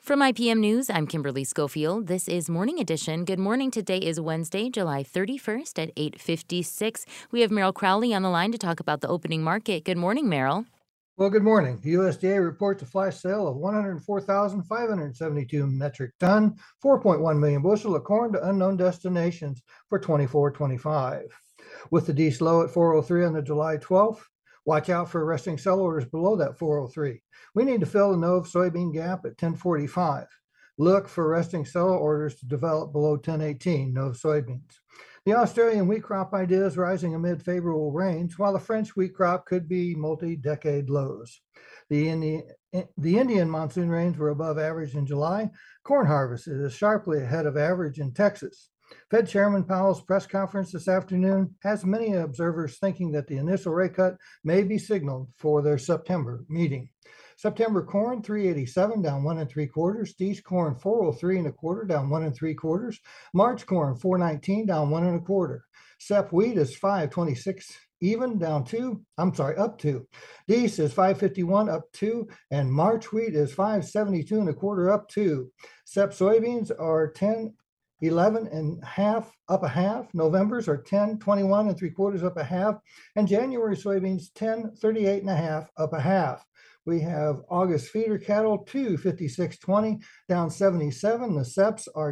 From IPM News, I'm Kimberly Schofield. This is Morning Edition. Good morning. Today is Wednesday, July 31st at 8:56. We have Merrill Crowley on the line to talk about the opening market. Good morning, Merrill. Well, good morning. The USDA reports a flash sale of 104,572 metric ton, 4.1 million bushel of corn to unknown destinations for 24-25. With the D low at 403 on the July 12th, watch out for resting sell orders below that 403. We need to fill the NOVE soybean gap at 1045. Look for resting sell orders to develop below 1018 NOVE soybeans. The Australian wheat crop idea is rising amid favorable rains, while the French wheat crop could be multi-decade lows. The Indian monsoon rains were above average in July. Corn harvest is sharply ahead of average in Texas. Fed Chairman Powell's press conference this afternoon has many observers thinking that the initial rate cut may be signaled for their September meeting. September corn 387 down 1 3/4. D's corn 403 1/4 down 1 3/4. March corn 419 down 1 1/4. Sep wheat is 526 even down 2. Up 2. D's is 551 up 2, and March wheat is 572 1/4 up 2. Sep soybeans are 10.11 1/2 up a half. November's are 10.21 3/4 up a half, and January soybeans 10.38 1/2 up a half. We have August feeder cattle 256.20 down 77. The Seps are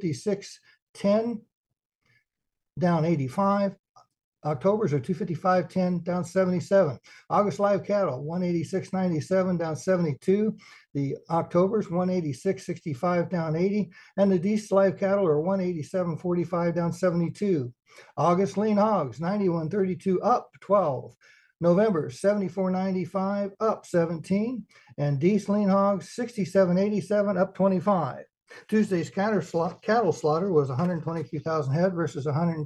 256.10 down 85. October's are 255.10 down 77. August live cattle 186.97 down 72. The October's 186.65 down 80, and the D's live cattle are 187.45 down 72. August lean hogs 91.32 up 12. November 74.95 up 17, and D's lean hogs 67.87 up 25. Tuesday's cattle slaughter was 122,000 head versus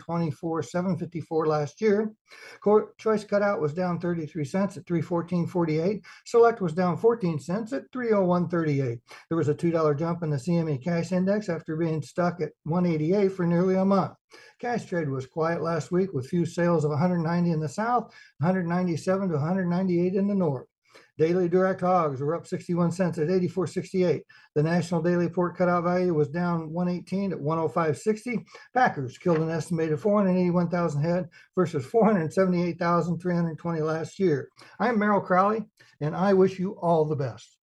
124,754 last year. Choice cutout was down 33 cents at 314.48. Select was down 14 cents at 301.38. There was a $2 jump in the CME cash index after being stuck at 188 for nearly a month. Cash trade was quiet last week with few sales of 190 in the south, 197 to 198 in the north. Daily direct hogs were up 61 cents at 84.68. The national daily pork cutout value was down 118 at 105.60. Packers killed an estimated 481,000 head versus 478,320 last year. I'm Merrill Crowley, and I wish you all the best.